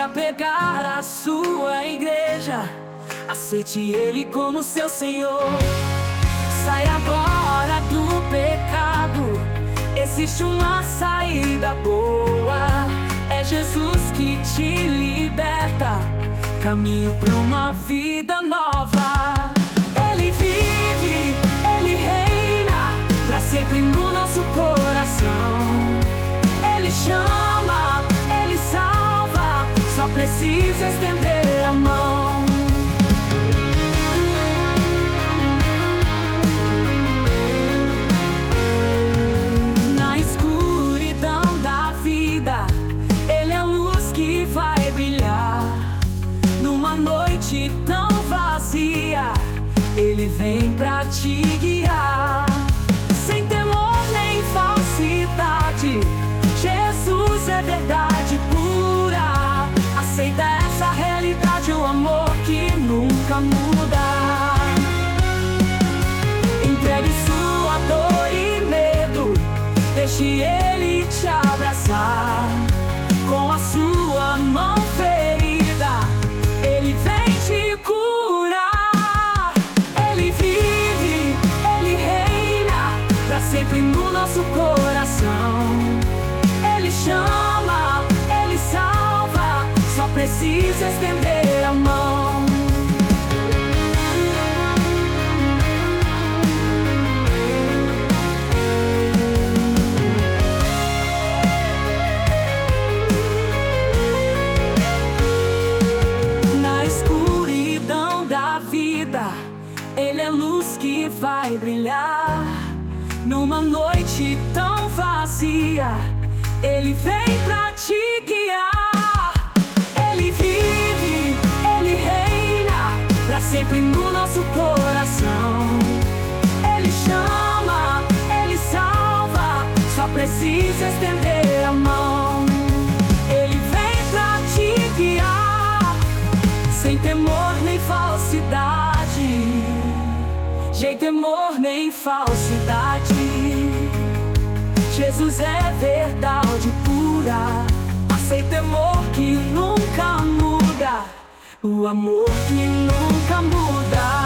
apegar à sua igreja. Aceite Ele como seu Senhor. Sai agora do pecado. Existe uma saída boa. É Jesus que te liberta. Caminho para uma vida nova. Ele vive, Ele reina pra sempre no nosso coração. Ele chama, Ele salva, só precisa estender a mão. Na escuridão da vida, Ele é a luz que vai brilhar. Numa noite tão vazia, Ele vem pra te guiar. Sem temor nem falsidade, Jesus é verdade pura. Aceita essa realidade, o amor que nunca muda. Entregue sua dor e medo, deixe Ele te abraçar. Com a sua mão ferida, Ele vem te curar. Ele vive, Ele reina pra sempre no nosso coração. Ele chama, Ele salva, só precisa estender a mão. Na escuridão da vida, Ele é luz que vai brilhar. Numa noite tão vazia, Ele vem pra te guiar. Ele vive, Ele reina pra sempre no nosso coração. Ele chama, Ele salva, só precisa estender a mão. Ele vem pra te guiar, sem temor nem falsidade, sem temor nem falsidade. Jesus é verdade pura. Aceita amor que nunca muda, o amor que nunca muda.